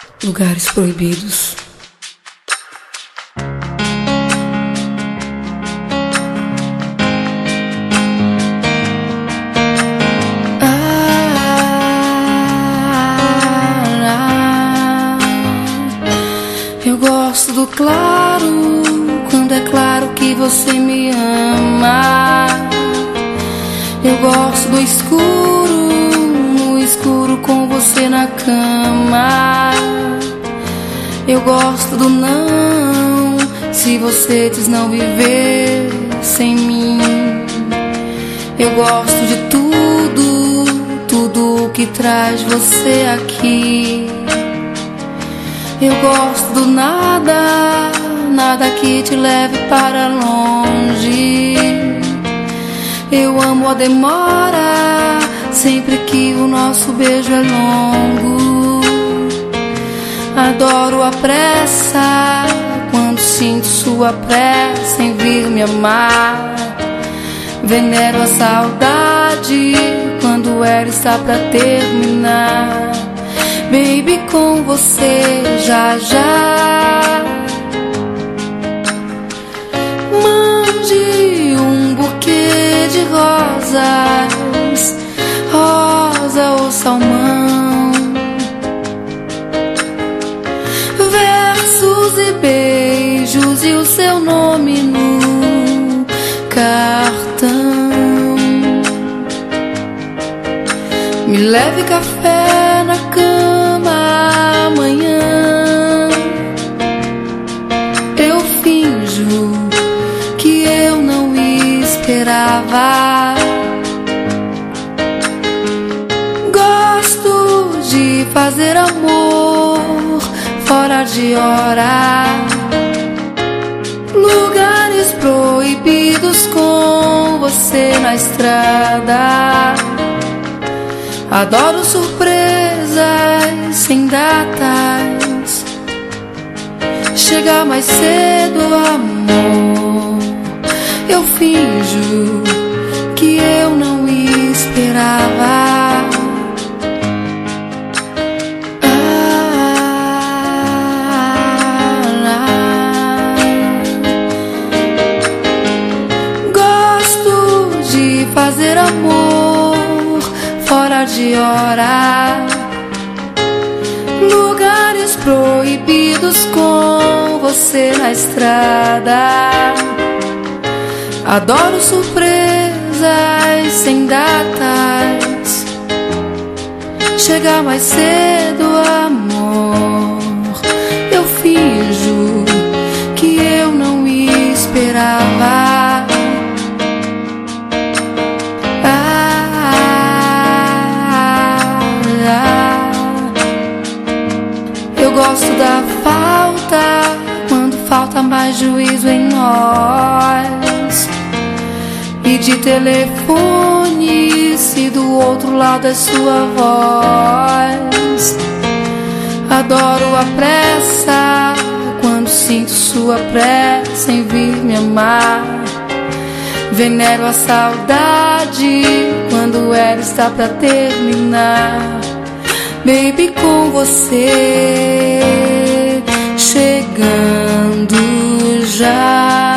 Lugares proibidos. Eu gosto do claro, quando é claro que você me ama. Eu gosto do escuro, no escuro com você na cama. Eu gosto do não, se você diz não viver sem mim. Eu gosto de tudo, tudo que traz você aqui. Eu gosto do nada, nada que te leve para longe. Eu amo a demora, sempre que o nosso beijo é longo. Adoro a pressa, quando sinto sua pressa em vir me amar. Venero a saudade, quando ela está pra terminar. Baby, com você já já. Mande um buquê de rosas, rosa ou salmão, versos e beijos e o seu nome no cartão. Me leve café na cama amanhã. Eu finjo que eu não esperava. Gosto de fazer amor fora de hora. Lugares proibidos com você na estrada. Adoro surpresas sem datas. Chegar mais cedo, amor. Eu finjo que eu não esperava. Gosto de fazer amor fora de hora. Lugares proibidos com você na estrada. Adoro surpresas sem datas. Chegar mais cedo, amor. Eu finjo que eu não esperava. Eu gosto da falta, quando falta mais juízo em nós. E de telefone, se do outro lado é sua voz. Adoro a pressa, quando sinto sua pressa em vir me amar. Venero a saudade, quando ela está pra terminar. Baby, com você chegando já.